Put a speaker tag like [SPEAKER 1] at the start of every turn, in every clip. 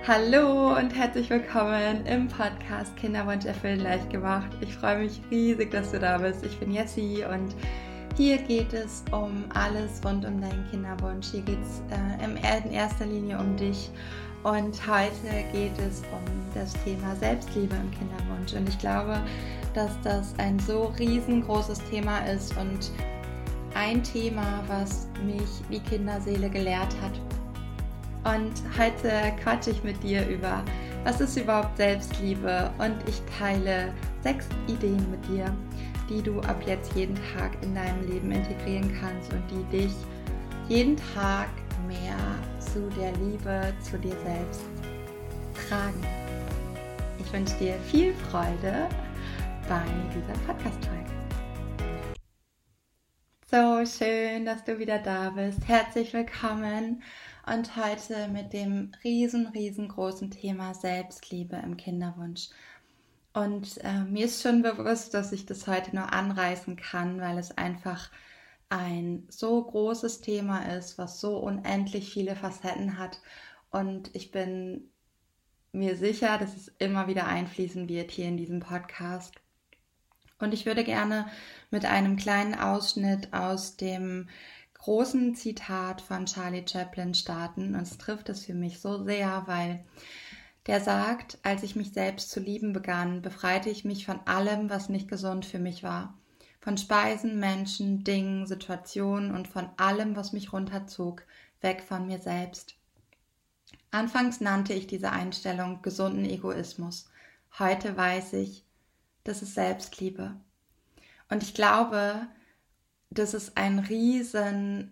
[SPEAKER 1] Hallo und herzlich willkommen im Podcast Kinderwunsch erfüllen leicht gemacht. Ich freue mich riesig, dass du da bist. Ich bin Jessie und hier geht es um alles rund um deinen Kinderwunsch. Hier geht es in erster Linie um dich und heute geht es um das Thema Selbstliebe im Kinderwunsch. Und ich glaube, dass das ein so riesengroßes Thema ist und ein Thema, was mich wie Kinderseele gelehrt hat. Und heute quatsche ich mit dir über, was ist überhaupt Selbstliebe, und ich teile 6 Ideen mit dir, die du ab jetzt jeden Tag in deinem Leben integrieren kannst und die dich jeden Tag mehr zu der Liebe zu dir selbst tragen. Ich wünsche dir viel Freude bei dieser Podcast-Folge. So schön, dass du wieder da bist. Herzlich willkommen. Und heute mit dem riesengroßen Thema Selbstliebe im Kinderwunsch. Und mir ist schon bewusst, dass ich das heute nur anreißen kann, weil es einfach ein so großes Thema ist, was so unendlich viele Facetten hat. Und ich bin mir sicher, dass es immer wieder einfließen wird hier in diesem Podcast. Und ich würde gerne mit einem kleinen Ausschnitt aus dem großen Zitat von Charlie Chaplin starten, und es trifft es für mich so sehr, weil der sagt: Als ich mich selbst zu lieben begann, befreite ich mich von allem, was nicht gesund für mich war. Von Speisen, Menschen, Dingen, Situationen und von allem, was mich runterzog, weg von mir selbst. Anfangs nannte ich diese Einstellung gesunden Egoismus. Heute weiß ich, das ist Selbstliebe. Und ich glaube, dass es ein riesen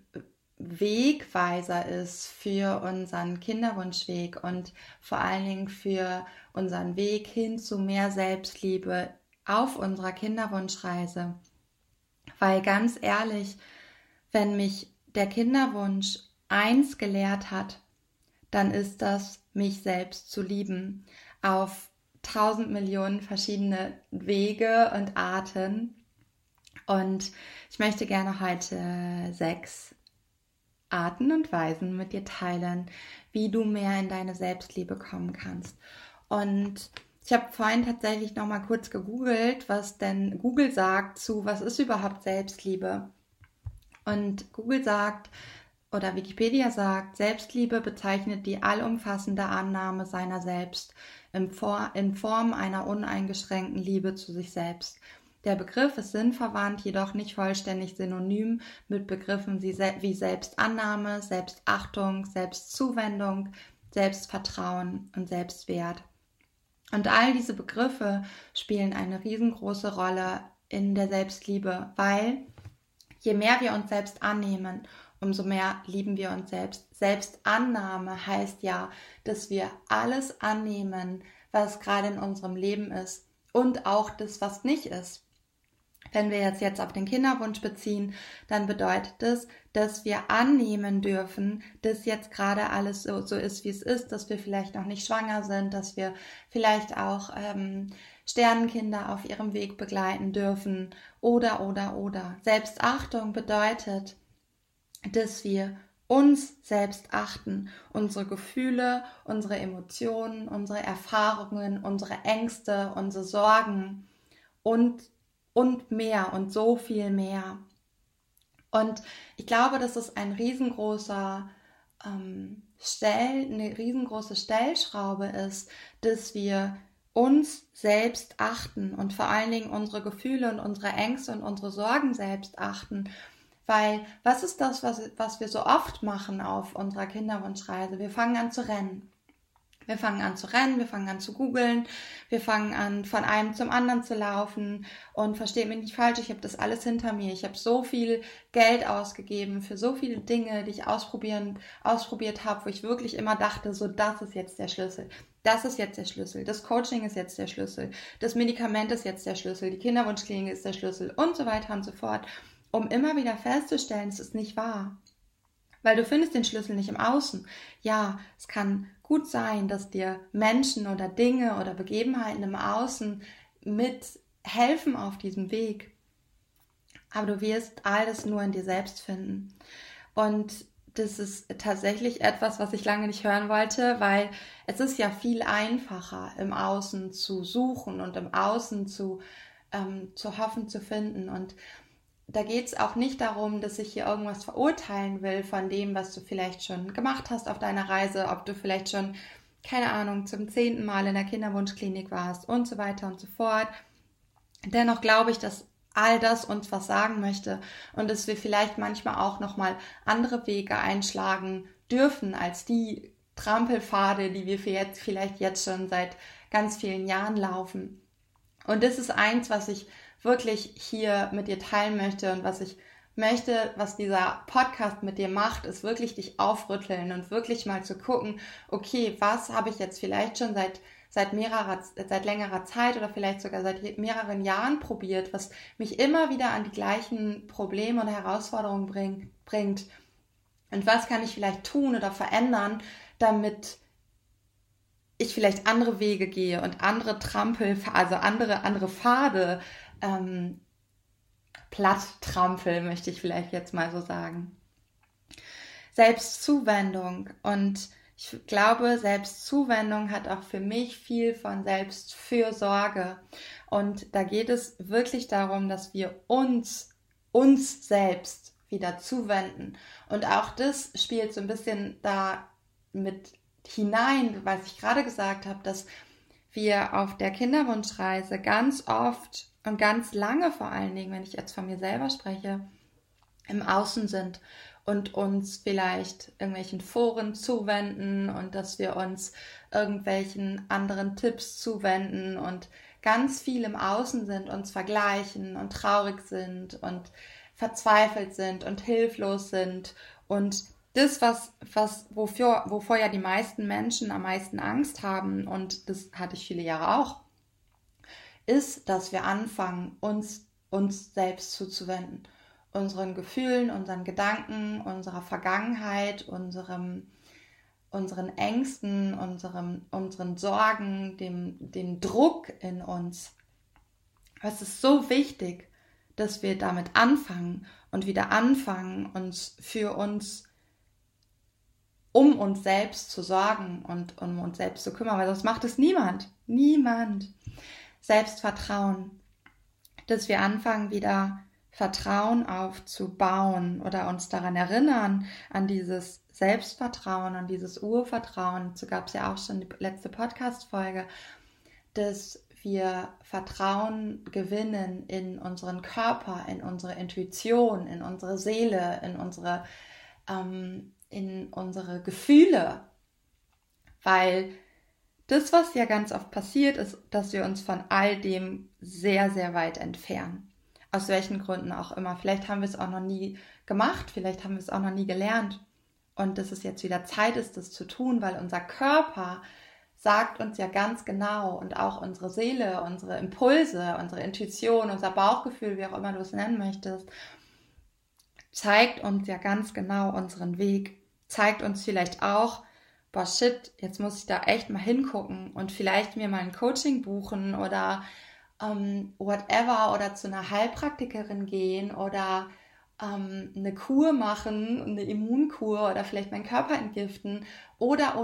[SPEAKER 1] Wegweiser ist für unseren Kinderwunschweg und vor allen Dingen für unseren Weg hin zu mehr Selbstliebe auf unserer Kinderwunschreise. Weil ganz ehrlich, wenn mich der Kinderwunsch eins gelehrt hat, dann ist das, mich selbst zu lieben, auf 1000 Millionen verschiedene Wege und Arten. Und ich möchte gerne heute 6 Arten und Weisen mit dir teilen, wie du mehr in deine Selbstliebe kommen kannst. Und ich habe vorhin tatsächlich noch mal kurz gegoogelt, was denn Google sagt zu, was ist überhaupt Selbstliebe. Und Google sagt, oder Wikipedia sagt, Selbstliebe bezeichnet die allumfassende Annahme seiner selbst in Form einer uneingeschränkten Liebe zu sich selbst. Der Begriff ist sinnverwandt, jedoch nicht vollständig synonym mit Begriffen wie Selbstannahme, Selbstachtung, Selbstzuwendung, Selbstvertrauen und Selbstwert. Und all diese Begriffe spielen eine riesengroße Rolle in der Selbstliebe, weil je mehr wir uns selbst annehmen, umso mehr lieben wir uns selbst. Selbstannahme heißt ja, dass wir alles annehmen, was gerade in unserem Leben ist und auch das, was nicht ist. Wenn wir jetzt auf den Kinderwunsch beziehen, dann bedeutet das, dass wir annehmen dürfen, dass jetzt gerade alles so ist, wie es ist, dass wir vielleicht noch nicht schwanger sind, dass wir vielleicht auch Sternenkinder auf ihrem Weg begleiten dürfen oder. Selbstachtung bedeutet, dass wir uns selbst achten, unsere Gefühle, unsere Emotionen, unsere Erfahrungen, unsere Ängste, unsere Sorgen und mehr und so viel mehr. Und ich glaube, dass es eine riesengroße Stellschraube ist, dass wir uns selbst achten und vor allen Dingen unsere Gefühle und unsere Ängste und unsere Sorgen selbst achten. Weil, was ist das, was wir so oft machen auf unserer Kinderwunschreise? Wir fangen an zu rennen. Wir fangen an zu rennen, wir fangen an zu googeln, wir fangen an, von einem zum anderen zu laufen. Und versteht mich nicht falsch, ich habe das alles hinter mir. Ich habe so viel Geld ausgegeben für so viele Dinge, die ich ausprobiert habe, wo ich wirklich immer dachte, so, das ist jetzt der Schlüssel. Das ist jetzt der Schlüssel. Das Coaching ist jetzt der Schlüssel. Das Medikament ist jetzt der Schlüssel. Die Kinderwunschklinik ist der Schlüssel und so weiter und so fort. Um immer wieder festzustellen, es ist nicht wahr. Weil du findest den Schlüssel nicht im Außen. Ja, es kann gut sein, dass dir Menschen oder Dinge oder Begebenheiten im Außen mithelfen auf diesem Weg. Aber du wirst alles nur in dir selbst finden. Und das ist tatsächlich etwas, was ich lange nicht hören wollte, weil es ist ja viel einfacher, im Außen zu suchen und im Außen zu hoffen zu finden. Und da geht es auch nicht darum, dass ich hier irgendwas verurteilen will von dem, was du vielleicht schon gemacht hast auf deiner Reise, ob du vielleicht schon, keine Ahnung, zum 10. Mal in der Kinderwunschklinik warst und so weiter und so fort. Dennoch glaube ich, dass all das uns was sagen möchte und dass wir vielleicht manchmal auch nochmal andere Wege einschlagen dürfen als die Trampelpfade, die wir vielleicht jetzt schon seit ganz vielen Jahren laufen. Und das ist eins, was ich wirklich hier mit dir teilen möchte und was ich möchte, was dieser Podcast mit dir macht, ist wirklich dich aufrütteln und wirklich mal zu gucken, okay, was habe ich jetzt vielleicht schon seit längerer Zeit oder vielleicht sogar seit mehreren Jahren probiert, was mich immer wieder an die gleichen Probleme und Herausforderungen bringt. Und was kann ich vielleicht tun oder verändern, damit ich vielleicht andere Wege gehe und andere andere Pfade platt trampel, möchte ich vielleicht jetzt mal so sagen. Selbstzuwendung, und ich glaube, Selbstzuwendung hat auch für mich viel von Selbstfürsorge, und da geht es wirklich darum, dass wir uns selbst wieder zuwenden, und auch das spielt so ein bisschen da mit hinein, was ich gerade gesagt habe, dass wir auf der Kinderwunschreise ganz oft und ganz lange, vor allen Dingen, wenn ich jetzt von mir selber spreche, im Außen sind und uns vielleicht irgendwelchen Foren zuwenden und dass wir uns irgendwelchen anderen Tipps zuwenden und ganz viel im Außen sind, uns vergleichen und traurig sind und verzweifelt sind und hilflos sind. Und das, wovor ja die meisten Menschen am meisten Angst haben, und das hatte ich viele Jahre auch, ist, dass wir anfangen, uns selbst zuzuwenden. Unseren Gefühlen, unseren Gedanken, unserer Vergangenheit, unseren Ängsten, unseren Sorgen, dem Druck in uns. Es ist so wichtig, dass wir damit anfangen und wieder anfangen, um uns selbst zu sorgen und um uns selbst zu kümmern, weil sonst macht es niemand. Niemand. Selbstvertrauen. Dass wir anfangen, wieder Vertrauen aufzubauen oder uns daran erinnern, an dieses Selbstvertrauen, an dieses Urvertrauen. Dazu gab es ja auch schon die letzte Podcast-Folge, dass wir Vertrauen gewinnen in unseren Körper, in unsere Intuition, in unsere Seele, in unsere Gefühle. Weil das, was ja ganz oft passiert, ist, dass wir uns von all dem sehr, sehr weit entfernen. Aus welchen Gründen auch immer. Vielleicht haben wir es auch noch nie gemacht, vielleicht haben wir es auch noch nie gelernt. Und dass es jetzt wieder Zeit ist, das zu tun, weil unser Körper sagt uns ja ganz genau, und auch unsere Seele, unsere Impulse, unsere Intuition, unser Bauchgefühl, wie auch immer du es nennen möchtest, zeigt uns ja ganz genau unseren Weg. Zeigt uns vielleicht auch, boah shit, jetzt muss ich da echt mal hingucken und vielleicht mir mal ein Coaching buchen oder whatever, oder zu einer Heilpraktikerin gehen oder eine Kur machen, eine Immunkur, oder vielleicht meinen Körper entgiften oder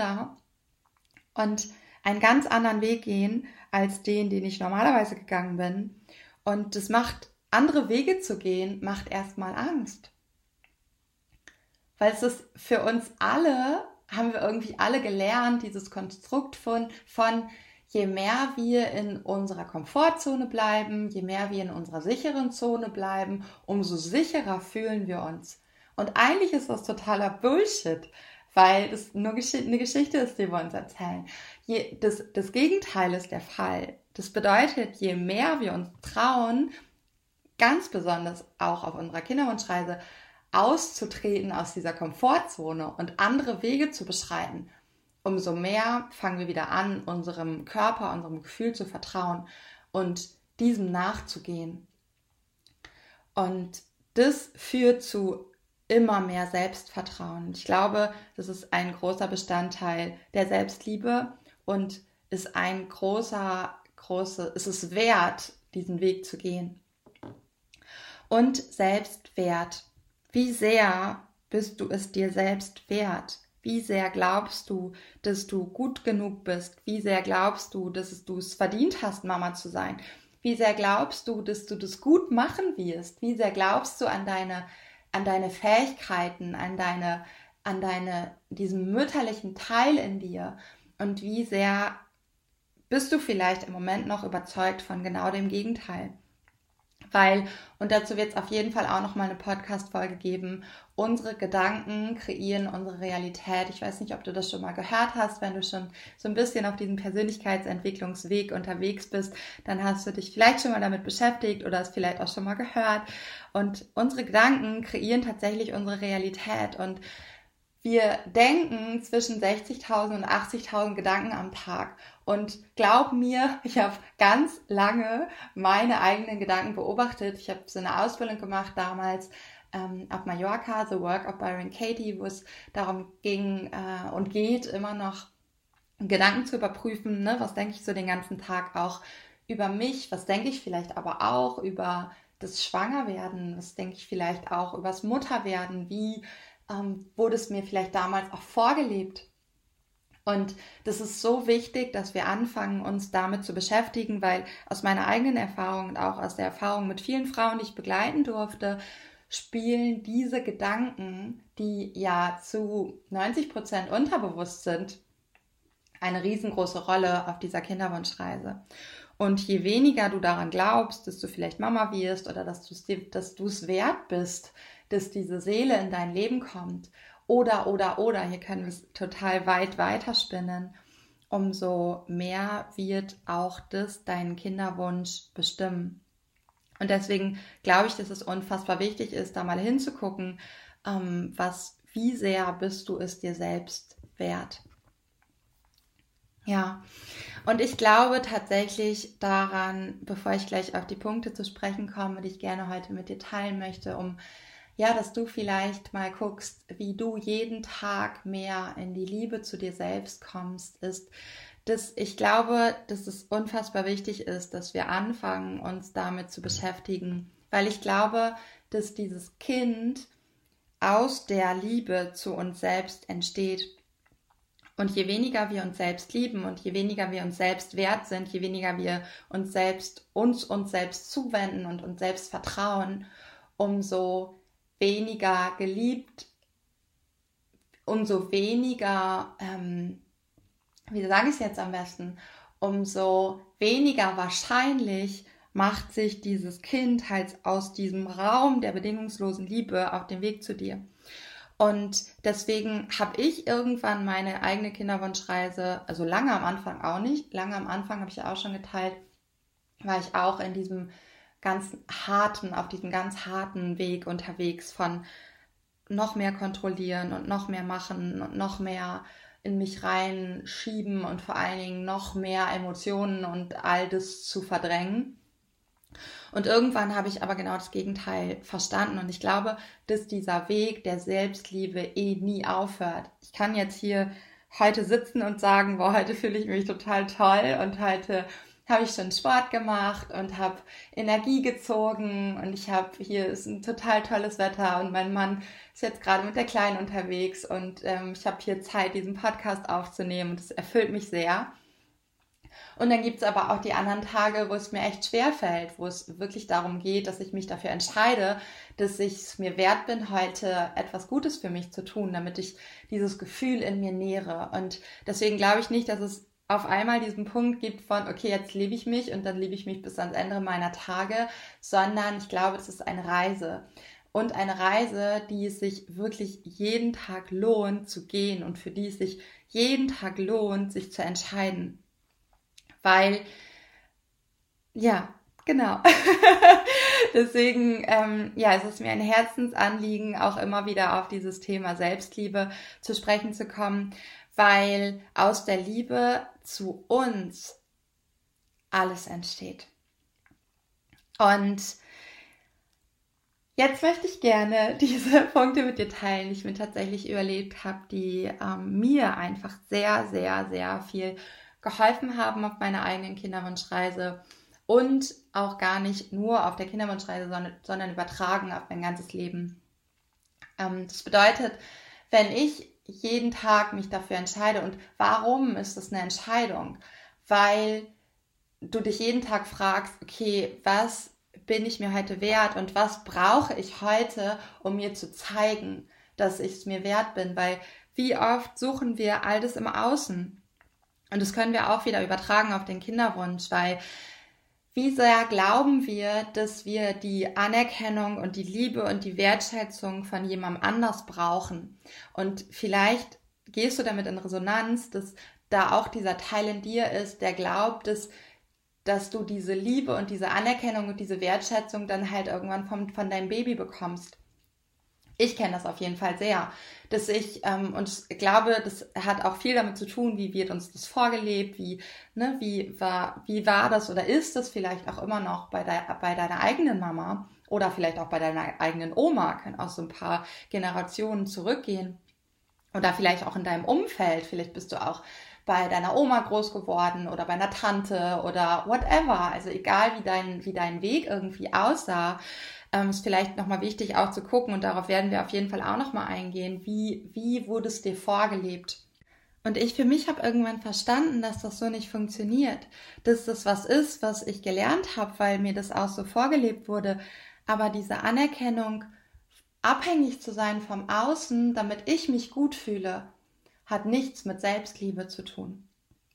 [SPEAKER 1] und einen ganz anderen Weg gehen als den ich normalerweise gegangen bin. Und das macht, andere Wege zu gehen, macht erstmal Angst. Weil es ist für uns alle, haben wir irgendwie alle gelernt, dieses Konstrukt von je mehr wir in unserer Komfortzone bleiben, je mehr wir in unserer sicheren Zone bleiben, umso sicherer fühlen wir uns. Und eigentlich ist das totaler Bullshit, weil es nur eine Geschichte ist, die wir uns erzählen. Das Gegenteil ist der Fall. Das bedeutet, je mehr wir uns trauen, ganz besonders auch auf unserer Kinderwunschreise, auszutreten aus dieser Komfortzone und andere Wege zu beschreiten, umso mehr fangen wir wieder an, unserem Körper, unserem Gefühl zu vertrauen und diesem nachzugehen. Und das führt zu immer mehr Selbstvertrauen. Ich glaube, das ist ein großer Bestandteil der Selbstliebe und ist es ist wert, diesen Weg zu gehen. Und Selbstwert. Wie sehr bist du es dir selbst wert? Wie sehr glaubst du, dass du gut genug bist? Wie sehr glaubst du, dass du es verdient hast, Mama zu sein? Wie sehr glaubst du, dass du das gut machen wirst? Wie sehr glaubst du an deine Fähigkeiten, diesen mütterlichen Teil in dir? Und wie sehr bist du vielleicht im Moment noch überzeugt von genau dem Gegenteil? Und dazu wird es auf jeden Fall auch nochmal eine Podcast-Folge geben, unsere Gedanken kreieren unsere Realität. Ich weiß nicht, ob du das schon mal gehört hast. Wenn du schon so ein bisschen auf diesem Persönlichkeitsentwicklungsweg unterwegs bist, dann hast du dich vielleicht schon mal damit beschäftigt oder es vielleicht auch schon mal gehört. Und unsere Gedanken kreieren tatsächlich unsere Realität. Und wir denken zwischen 60.000 und 80.000 Gedanken am Tag. Und glaub mir, ich habe ganz lange meine eigenen Gedanken beobachtet. Ich habe so eine Ausbildung gemacht damals auf Mallorca, The Work of Byron Katie, wo es darum ging und geht, immer noch Gedanken zu überprüfen. Ne? Was denke ich so den ganzen Tag auch über mich? Was denke ich vielleicht aber auch über das Schwangerwerden? Was denke ich vielleicht auch über das Mutterwerden? Wie wurde es mir vielleicht damals auch vorgelebt? Und das ist so wichtig, dass wir anfangen, uns damit zu beschäftigen, weil aus meiner eigenen Erfahrung und auch aus der Erfahrung mit vielen Frauen, die ich begleiten durfte, spielen diese Gedanken, die ja zu 90% unterbewusst sind, eine riesengroße Rolle auf dieser Kinderwunschreise. Und je weniger du daran glaubst, dass du vielleicht Mama wirst oder dass du es wert bist, dass diese Seele in dein Leben kommt, oder, hier können wir es total weit weiterspinnen, umso mehr wird auch das deinen Kinderwunsch bestimmen. Und deswegen glaube ich, dass es unfassbar wichtig ist, da mal hinzugucken, wie sehr bist du es dir selbst wert. Ja, und ich glaube tatsächlich daran, bevor ich gleich auf die Punkte zu sprechen komme, die ich gerne heute mit dir teilen möchte, dass du vielleicht mal guckst, wie du jeden Tag mehr in die Liebe zu dir selbst kommst, ist, dass ich glaube, dass es unfassbar wichtig ist, dass wir anfangen, uns damit zu beschäftigen, weil ich glaube, dass dieses Kind aus der Liebe zu uns selbst entsteht. Und je weniger wir uns selbst lieben und je weniger wir uns selbst wert sind, je weniger wir uns selbst zuwenden und uns selbst vertrauen, umso weniger geliebt, umso weniger, wie sage ich es jetzt am besten, umso weniger wahrscheinlich macht sich dieses Kind halt aus diesem Raum der bedingungslosen Liebe auf den Weg zu dir. Und deswegen habe ich irgendwann meine eigene Kinderwunschreise, also lange am Anfang auch nicht, lange am Anfang habe ich ja auch schon geteilt, war ich auch in diesem auf diesem ganz harten Weg unterwegs von noch mehr kontrollieren und noch mehr machen und noch mehr in mich reinschieben und vor allen Dingen noch mehr Emotionen und all das zu verdrängen. Und irgendwann habe ich aber genau das Gegenteil verstanden und ich glaube, dass dieser Weg der Selbstliebe nie aufhört. Ich kann jetzt hier heute sitzen und sagen, boah, heute fühle ich mich total toll und heute habe ich schon Sport gemacht und habe Energie gezogen und hier ist ein total tolles Wetter und mein Mann ist jetzt gerade mit der Kleinen unterwegs und ich habe hier Zeit, diesen Podcast aufzunehmen und das erfüllt mich sehr. Und dann gibt es aber auch die anderen Tage, wo es mir echt schwer fällt, wo es wirklich darum geht, dass ich mich dafür entscheide, dass ich es mir wert bin, heute etwas Gutes für mich zu tun, damit ich dieses Gefühl in mir nähre. Und deswegen glaube ich nicht, dass es auf einmal diesen Punkt gibt von, okay, jetzt liebe ich mich und dann liebe ich mich bis ans Ende meiner Tage, sondern ich glaube, es ist eine Reise. Und eine Reise, die es sich wirklich jeden Tag lohnt zu gehen und für die es sich jeden Tag lohnt, sich zu entscheiden. Weil, ja, genau. Deswegen, es ist mir ein Herzensanliegen, auch immer wieder auf dieses Thema Selbstliebe zu sprechen zu kommen, weil aus der Liebe zu uns alles entsteht. Und jetzt möchte ich gerne diese Punkte mit dir teilen, die ich mir tatsächlich überlebt habe, die mir einfach sehr, sehr, sehr viel geholfen haben auf meiner eigenen Kinderwunschreise und auch gar nicht nur auf der Kinderwunschreise, sondern übertragen auf mein ganzes Leben. Das bedeutet, wenn ich jeden Tag mich dafür entscheide, und warum ist das eine Entscheidung? Weil du dich jeden Tag fragst, okay, was bin ich mir heute wert und was brauche ich heute, um mir zu zeigen, dass ich es mir wert bin? Weil wie oft suchen wir all das im Außen? Und das können wir auch wieder übertragen auf den Kinderwunsch, weil wie sehr glauben wir, dass wir die Anerkennung und die Liebe und die Wertschätzung von jemandem anders brauchen? Und vielleicht gehst du damit in Resonanz, dass da auch dieser Teil in dir ist, der glaubt, dass du diese Liebe und diese Anerkennung und diese Wertschätzung dann halt irgendwann von deinem Baby bekommst. Ich kenne das auf jeden Fall sehr, dass und ich glaube, das hat auch viel damit zu tun, wie wird uns das vorgelebt, wie war das oder ist das vielleicht auch immer noch bei deiner eigenen Mama oder vielleicht auch bei deiner eigenen Oma, kann auch so ein paar Generationen zurückgehen oder vielleicht auch in deinem Umfeld, vielleicht bist du auch bei deiner Oma groß geworden oder bei einer Tante oder whatever, also egal wie dein Weg irgendwie aussah, ist vielleicht nochmal wichtig auch zu gucken, und darauf werden wir auf jeden Fall auch nochmal eingehen, wie wurde es dir vorgelebt? Und ich für mich habe irgendwann verstanden, dass das so nicht funktioniert, dass das was ist, was ich gelernt habe, weil mir das auch so vorgelebt wurde, aber diese Anerkennung, abhängig zu sein vom Außen, damit ich mich gut fühle, hat nichts mit Selbstliebe zu tun.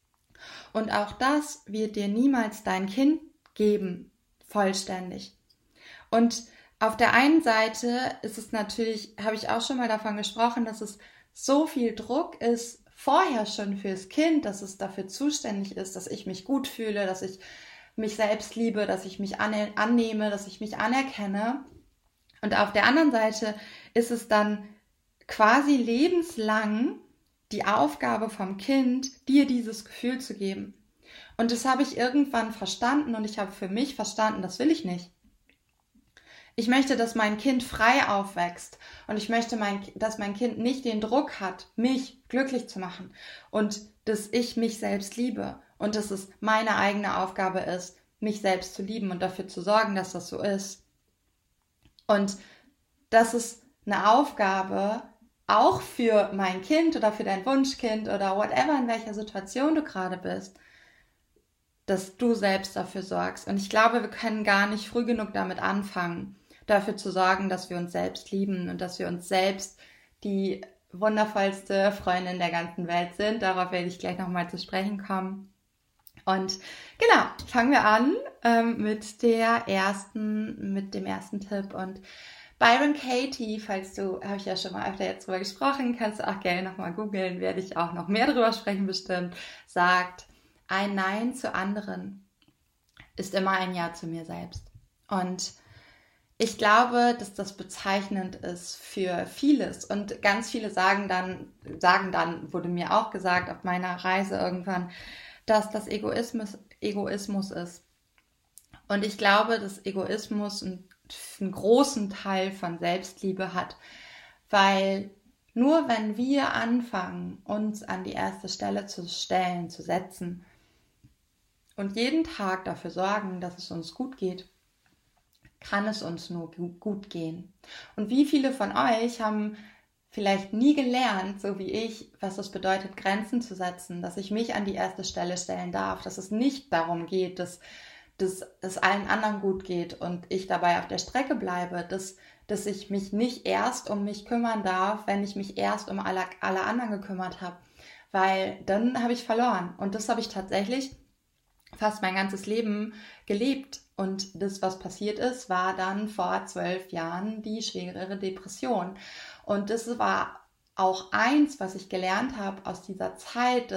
[SPEAKER 1] Und auch das wird dir niemals dein Kind geben, vollständig. Und auf der einen Seite ist es natürlich, habe ich auch schon mal davon gesprochen, dass es so viel Druck ist, vorher schon fürs Kind, dass es dafür zuständig ist, dass ich mich gut fühle, dass ich mich selbst liebe, dass ich mich annehme, dass ich mich anerkenne. Und auf der anderen Seite ist es dann quasi lebenslang die Aufgabe vom Kind, dir dieses Gefühl zu geben. Und das habe ich irgendwann verstanden, und ich habe für mich verstanden, das will ich nicht. Ich möchte, dass mein Kind frei aufwächst, und ich möchte, dass mein Kind nicht den Druck hat, mich glücklich zu machen, und dass ich mich selbst liebe und dass es meine eigene Aufgabe ist, mich selbst zu lieben und dafür zu sorgen, dass das so ist. Und das ist eine Aufgabe auch für mein Kind oder für dein Wunschkind oder whatever, in welcher Situation du gerade bist, dass du selbst dafür sorgst. Und ich glaube, wir können gar nicht früh genug damit anfangen, dafür zu sorgen, dass wir uns selbst lieben und dass wir uns selbst die wundervollste Freundin der ganzen Welt sind. Darauf werde ich gleich nochmal zu sprechen kommen. Und genau, fangen wir an mit dem ersten Tipp. Und Byron Katie, habe ich ja schon mal öfter jetzt drüber gesprochen, kannst du auch gerne nochmal googeln, werde ich auch noch mehr drüber sprechen bestimmt, sagt: Ein Nein zu anderen ist immer ein Ja zu mir selbst. Und ich glaube, dass das bezeichnend ist für vieles. Und ganz viele sagen dann, wurde mir auch gesagt auf meiner Reise irgendwann, dass das Egoismus ist. Und ich glaube, dass Egoismus einen großen Teil von Selbstliebe hat, weil nur wenn wir anfangen, uns an die erste Stelle zu setzen und jeden Tag dafür sorgen, dass es uns gut geht, kann es uns nur gut gehen. Und wie viele von euch haben vielleicht nie gelernt, so wie ich, was es bedeutet, Grenzen zu setzen, dass ich mich an die erste Stelle stellen darf, dass es nicht darum geht, dass es allen anderen gut geht und ich dabei auf der Strecke bleibe, dass ich mich nicht erst um mich kümmern darf, wenn ich mich erst um alle anderen gekümmert habe, weil dann habe ich verloren. Und das habe ich tatsächlich fast mein ganzes Leben gelebt. Und das, was passiert ist, war dann vor 12 Jahren die schwerere Depression. Und das war auch eins, was ich gelernt habe aus dieser Zeit,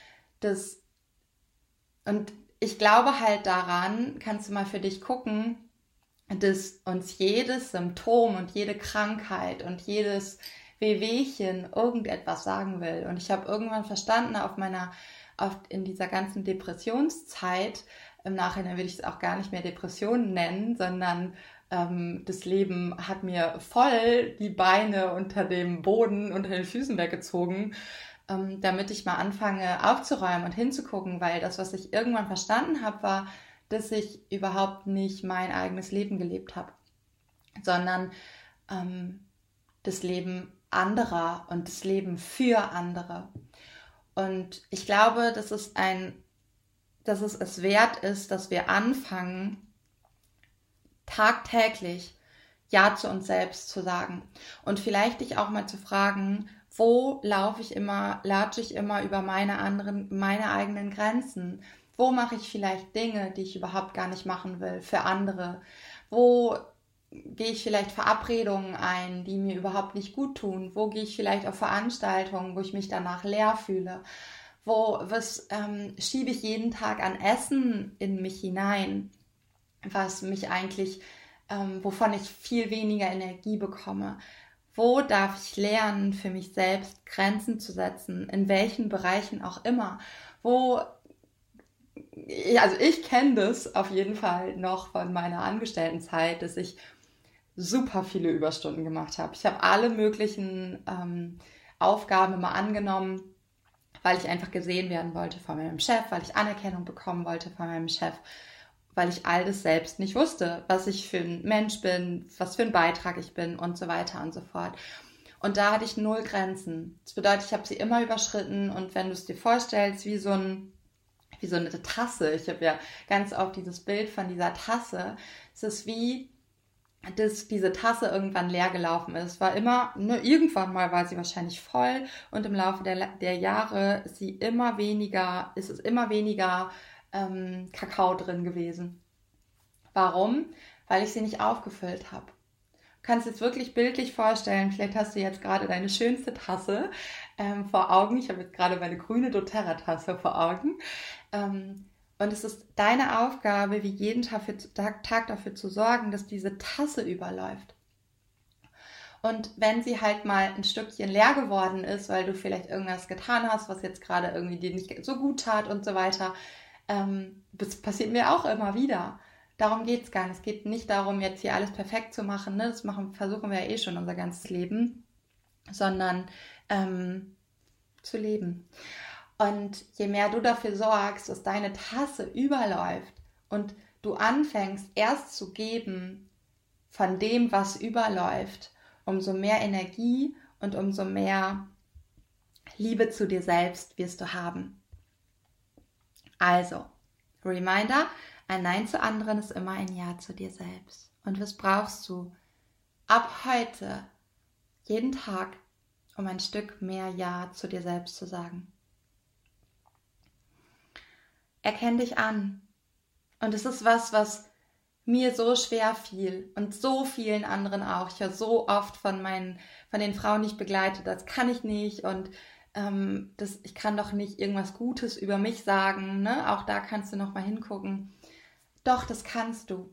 [SPEAKER 1] und ich glaube halt daran, kannst du mal für dich gucken, dass uns jedes Symptom und jede Krankheit und jedes Wehwehchen irgendetwas sagen will. Und ich habe irgendwann verstanden, in dieser ganzen Depressionszeit, im Nachhinein will ich es auch gar nicht mehr Depression nennen, sondern das Leben hat mir voll die Beine unter dem Boden, unter den Füßen weggezogen, damit ich mal anfange aufzuräumen und hinzugucken, weil das, was ich irgendwann verstanden habe, war, dass ich überhaupt nicht mein eigenes Leben gelebt habe, sondern das Leben anderer und das Leben für andere. Und ich glaube, dass es es wert ist, dass wir anfangen, tagtäglich Ja zu uns selbst zu sagen. Und vielleicht dich auch mal zu fragen, wo latsche ich immer über meine eigenen Grenzen? Wo mache ich vielleicht Dinge, die ich überhaupt gar nicht machen will, für andere? Wo gehe ich vielleicht Verabredungen ein, die mir überhaupt nicht gut tun? Wo gehe ich vielleicht auf Veranstaltungen, wo ich mich danach leer fühle? Was schiebe ich jeden Tag an Essen in mich hinein, was mich eigentlich, wovon ich viel weniger Energie bekomme? Wo darf ich lernen, für mich selbst Grenzen zu setzen? In welchen Bereichen auch immer? Also ich kenne das auf jeden Fall noch von meiner Angestelltenzeit, dass ich super viele Überstunden gemacht habe. Ich habe alle möglichen Aufgaben immer angenommen, weil ich einfach gesehen werden wollte von meinem Chef, weil ich Anerkennung bekommen wollte von meinem Chef, weil ich all das selbst nicht wusste, was ich für ein Mensch bin, was für ein Beitrag ich bin und so weiter und so fort. Und da hatte ich 0 Grenzen. Das bedeutet, ich habe sie immer überschritten, und wenn du es dir vorstellst, wie so eine Tasse, ich habe ja ganz oft dieses Bild von dieser Tasse, es ist wie, dass diese Tasse irgendwann leer gelaufen ist. Irgendwann mal war sie wahrscheinlich voll, und im Laufe der Jahre ist es immer weniger Kakao drin gewesen. Warum? Weil ich sie nicht aufgefüllt habe. Du kannst jetzt wirklich bildlich vorstellen, vielleicht hast du jetzt gerade deine schönste Tasse vor Augen. Ich habe jetzt gerade meine grüne doTERRA-Tasse vor Augen. Und es ist deine Aufgabe, wie jeden Tag dafür zu sorgen, dass diese Tasse überläuft. Und wenn sie halt mal ein Stückchen leer geworden ist, weil du vielleicht irgendwas getan hast, was jetzt gerade irgendwie dir nicht so gut tat und so weiter, das passiert mir auch immer wieder. Darum geht es gar nicht. Es geht nicht darum, jetzt hier alles perfekt zu machen. Ne? Versuchen wir ja schon unser ganzes Leben, sondern zu leben. Und je mehr du dafür sorgst, dass deine Tasse überläuft und du anfängst erst zu geben von dem, was überläuft, umso mehr Energie und umso mehr Liebe zu dir selbst wirst du haben. Also, Reminder, ein Nein zu anderen ist immer ein Ja zu dir selbst. Und was brauchst du ab heute, jeden Tag, um ein Stück mehr Ja zu dir selbst zu sagen? Erkenn dich an. Und es ist was mir so schwer fiel und so vielen anderen auch. Ich höre so oft von den Frauen, die ich begleite, das kann ich nicht, und ich kann doch nicht irgendwas Gutes über mich sagen. Ne? Auch da kannst du noch mal hingucken. Doch, das kannst du.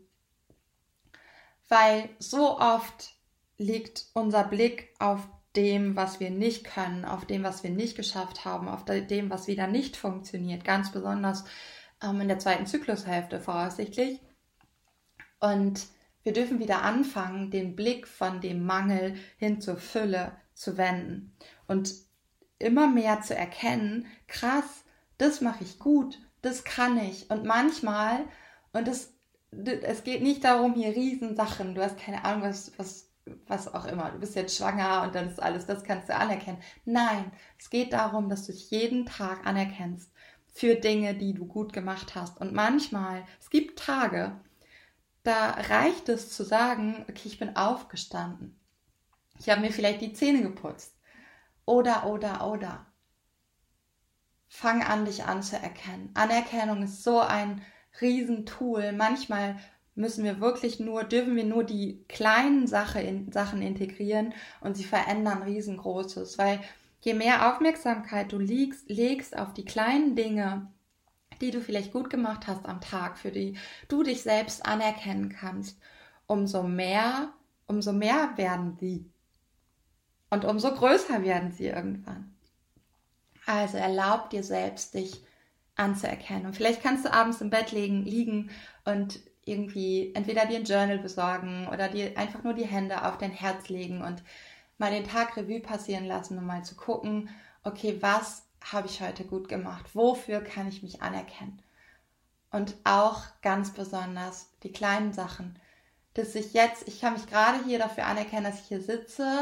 [SPEAKER 1] Weil so oft liegt unser Blick auf dem, was wir nicht können, auf dem, was wir nicht geschafft haben, auf dem, was wieder nicht funktioniert, ganz besonders in der 2. Zyklushälfte voraussichtlich. Und wir dürfen wieder anfangen, den Blick von dem Mangel hin zur Fülle zu wenden und immer mehr zu erkennen, krass, das mache ich gut, das kann ich. Und manchmal, und es geht nicht darum, hier Riesensachen, du hast keine Ahnung, was auch immer, du bist jetzt schwanger und dann ist alles, das kannst du anerkennen. Nein, es geht darum, dass du dich jeden Tag anerkennst für Dinge, die du gut gemacht hast. Und manchmal, es gibt Tage, da reicht es zu sagen, okay, ich bin aufgestanden. Ich habe mir vielleicht die Zähne geputzt. Oder. Fang an, dich anzuerkennen. Anerkennung ist so ein Riesentool. Manchmal dürfen wir nur die kleinen Sachen integrieren, und sie verändern Riesengroßes. Weil je mehr Aufmerksamkeit du legst auf die kleinen Dinge, die du vielleicht gut gemacht hast am Tag, für die du dich selbst anerkennen kannst, umso mehr werden sie. Und umso größer werden sie irgendwann. Also erlaub dir selbst, dich anzuerkennen. Und vielleicht kannst du abends im Bett liegen und irgendwie entweder dir ein Journal besorgen oder dir einfach nur die Hände auf dein Herz legen und mal den Tag Revue passieren lassen, um mal zu gucken, okay, was habe ich heute gut gemacht? Wofür kann ich mich anerkennen? Und auch ganz besonders die kleinen Sachen, ich kann mich gerade hier dafür anerkennen, dass ich hier sitze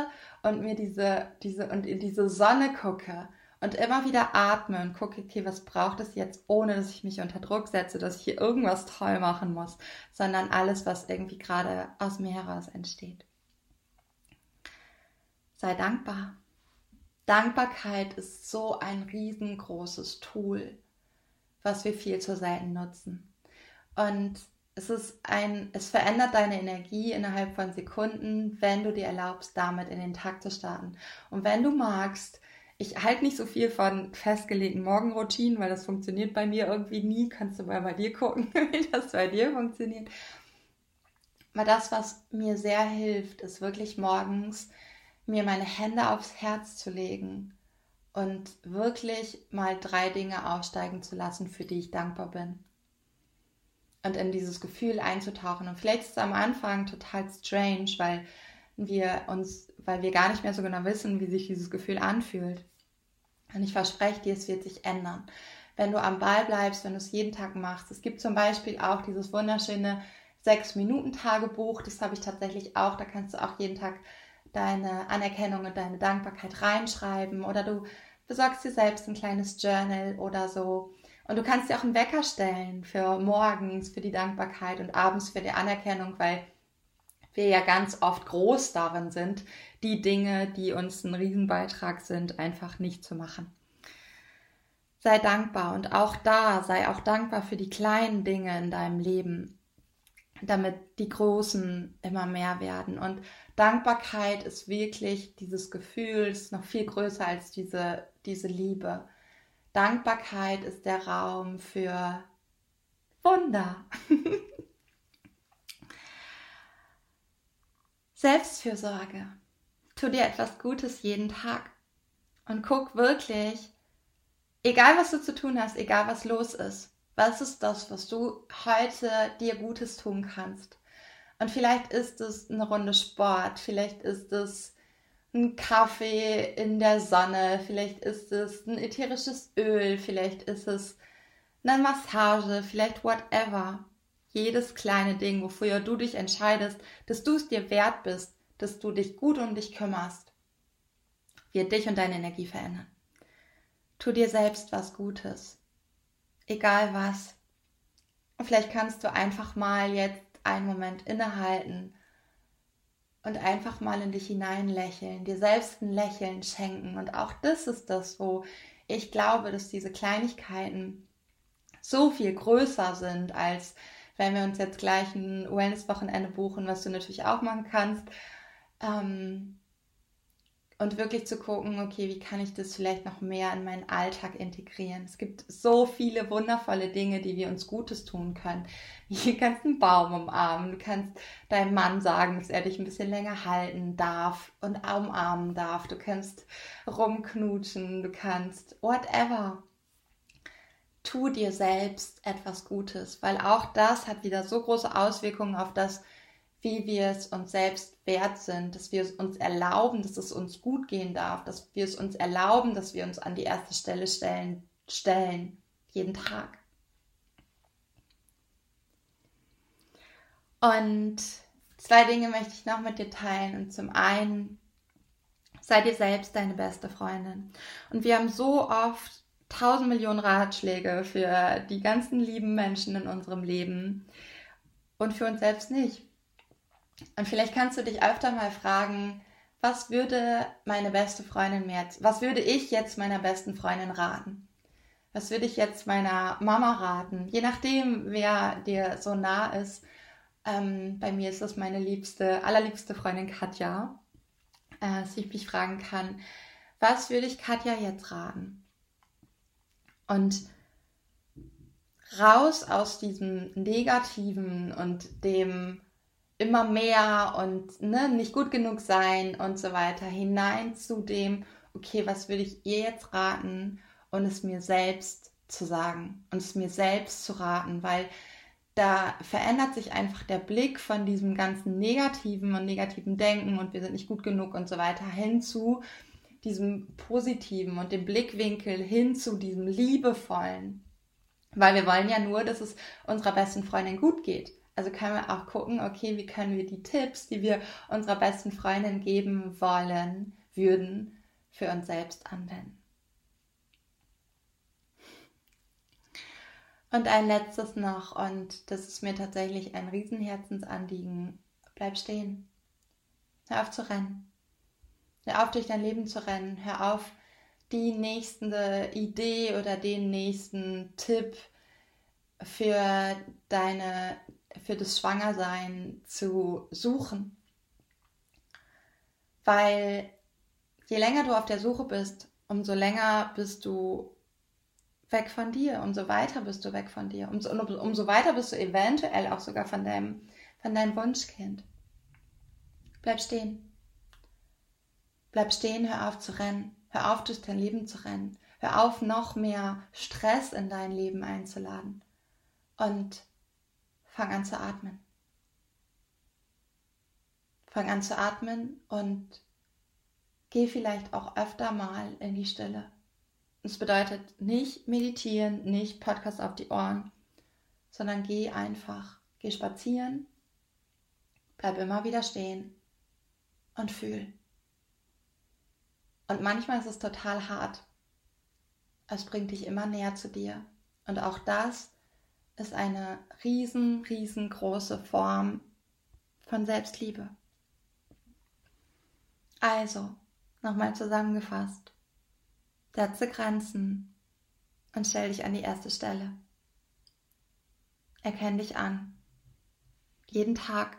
[SPEAKER 1] und mir und in diese Sonne gucke und immer wieder atme und gucke, okay, was braucht es jetzt, ohne dass ich mich unter Druck setze, dass ich hier irgendwas toll machen muss, sondern alles, was irgendwie gerade aus mir heraus entsteht. Sei dankbar. Dankbarkeit ist so ein riesengroßes Tool, was wir viel zu selten nutzen. Und es verändert deine Energie innerhalb von Sekunden, wenn du dir erlaubst, damit in den Tag zu starten. Und wenn du magst, ich halte nicht so viel von festgelegten Morgenroutinen, weil das funktioniert bei mir irgendwie nie. Kannst du mal bei dir gucken, wie das bei dir funktioniert. Aber das, was mir sehr hilft, ist wirklich morgens mir meine Hände aufs Herz zu legen und wirklich mal 3 Dinge aufsteigen zu lassen, für die ich dankbar bin. Und in dieses Gefühl einzutauchen. Und vielleicht ist es am Anfang total strange, weil wir gar nicht mehr so genau wissen, wie sich dieses Gefühl anfühlt. Und ich verspreche dir, es wird sich ändern. Wenn du am Ball bleibst, wenn du es jeden Tag machst. Es gibt zum Beispiel auch dieses wunderschöne 6-Minuten-Tagebuch. Das habe ich tatsächlich auch. Da kannst du auch jeden Tag deine Anerkennung und deine Dankbarkeit reinschreiben. Oder du besorgst dir selbst ein kleines Journal oder so. Und du kannst dir auch einen Wecker stellen für morgens, für die Dankbarkeit und abends für die Anerkennung, weil wir ja ganz oft groß darin sind, die Dinge, die uns ein Riesenbeitrag sind, einfach nicht zu machen. Sei dankbar und sei auch dankbar für die kleinen Dinge in deinem Leben, damit die großen immer mehr werden. Und Dankbarkeit ist wirklich dieses Gefühl, ist noch viel größer als diese Liebe. Dankbarkeit ist der Raum für Wunder. Selbstfürsorge. Tu dir etwas Gutes jeden Tag und guck wirklich, egal was du zu tun hast, egal was los ist, was ist das, was du heute dir Gutes tun kannst? Und vielleicht ist es eine Runde Sport, vielleicht ist es ein Kaffee in der Sonne, vielleicht ist es ein ätherisches Öl, vielleicht ist es eine Massage, vielleicht whatever. Jedes kleine Ding, wofür du dich entscheidest, dass du es dir wert bist, dass du dich gut um dich kümmerst, wird dich und deine Energie verändern. Tu dir selbst was Gutes, egal was. Und vielleicht kannst du einfach mal jetzt einen Moment innehalten und einfach mal in dich hinein lächeln, dir selbst ein Lächeln schenken. Und auch das ist das, wo ich glaube, dass diese Kleinigkeiten so viel größer sind, als wenn wir uns jetzt gleich ein Wellness-Wochenende buchen, was du natürlich auch machen kannst. Und wirklich zu gucken, okay, wie kann ich das vielleicht noch mehr in meinen Alltag integrieren? Es gibt so viele wundervolle Dinge, die wir uns Gutes tun können. Du kannst einen Baum umarmen, du kannst deinem Mann sagen, dass er dich ein bisschen länger halten darf und umarmen darf. Du kannst rumknutschen, du kannst whatever. Tu dir selbst etwas Gutes, weil auch das hat wieder so große Auswirkungen auf das, wie wir es uns selbst wert sind, dass wir es uns erlauben, dass es uns gut gehen darf, dass wir es uns erlauben, dass wir uns an die erste Stelle stellen, jeden Tag. Und 2 Dinge möchte ich noch mit dir teilen. Und zum einen, sei dir selbst deine beste Freundin. Und wir haben so oft 1000 Millionen Ratschläge für die ganzen lieben Menschen in unserem Leben und für uns selbst nicht. Und vielleicht kannst du dich öfter mal fragen, was würde ich jetzt meiner besten Freundin raten? Was würde ich jetzt meiner Mama raten? Je nachdem, wer dir so nah ist. Bei mir ist das meine allerliebste Freundin Katja, dass ich mich fragen kann, was würde ich Katja jetzt raten? Und raus aus diesem Negativen und dem immer mehr und nicht gut genug sein und so weiter, hinein zu dem, okay, was würde ich ihr jetzt raten und es mir selbst zu sagen und es mir selbst zu raten, weil da verändert sich einfach der Blick von diesem ganzen Negativen und negativen Denken und wir sind nicht gut genug und so weiter hin zu diesem Positiven und dem Blickwinkel hin zu diesem Liebevollen, weil wir wollen ja nur, dass es unserer besten Freundin gut geht. Also können wir auch gucken, okay, wie können wir die Tipps, die wir unserer besten Freundin geben würden, für uns selbst anwenden. Und ein letztes noch, und das ist mir tatsächlich ein Riesenherzensanliegen: Bleib stehen. Hör auf zu rennen. Hör auf, durch dein Leben zu rennen. Hör auf, die nächste Idee oder den nächsten Tipp für das Schwangersein zu suchen. Weil je länger du auf der Suche bist, umso länger bist du weg von dir, umso weiter bist du weg von dir, umso weiter bist du eventuell auch sogar von deinem Wunschkind. Bleib stehen. Bleib stehen, hör auf zu rennen. Hör auf, durch dein Leben zu rennen. Hör auf, noch mehr Stress in dein Leben einzuladen. Und fang an zu atmen. Fang an zu atmen und geh vielleicht auch öfter mal in die Stille. Das bedeutet nicht meditieren, nicht Podcast auf die Ohren, sondern geh spazieren, bleib immer wieder stehen und fühl. Und manchmal ist es total hart. Es bringt dich immer näher zu dir. Und auch das ist eine riesengroße Form von Selbstliebe. Also, nochmal zusammengefasst: Setze Grenzen und stell dich an die erste Stelle. Erkenn dich an. Jeden Tag.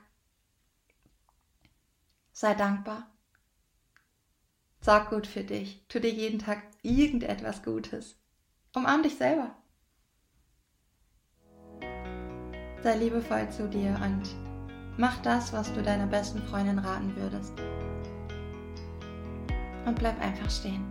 [SPEAKER 1] Sei dankbar. Sorg gut für dich. Tu dir jeden Tag irgendetwas Gutes. Umarm dich selber. Sei liebevoll zu dir und mach das, was du deiner besten Freundin raten würdest. Und bleib einfach stehen.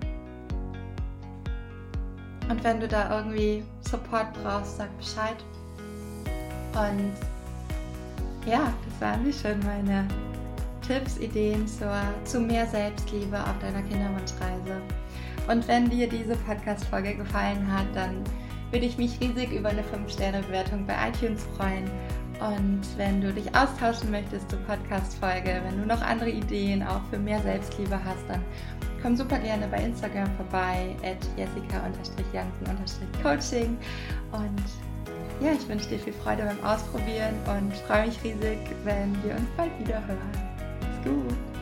[SPEAKER 1] Und wenn du da irgendwie Support brauchst, sag Bescheid. Und ja, das waren schon meine Tipps, Ideen zu mehr Selbstliebe auf deiner Kinderwunschreise. Und wenn dir diese Podcast-Folge gefallen hat, dann würde ich mich riesig über eine 5-Sterne-Bewertung bei iTunes freuen. Und wenn du dich austauschen möchtest zur Podcast-Folge, wenn du noch andere Ideen auch für mehr Selbstliebe hast, dann komm super gerne bei Instagram vorbei, @jessica_jansen_coaching. Und ja, ich wünsche dir viel Freude beim Ausprobieren und freue mich riesig, wenn wir uns bald wieder hören. Mach's gut!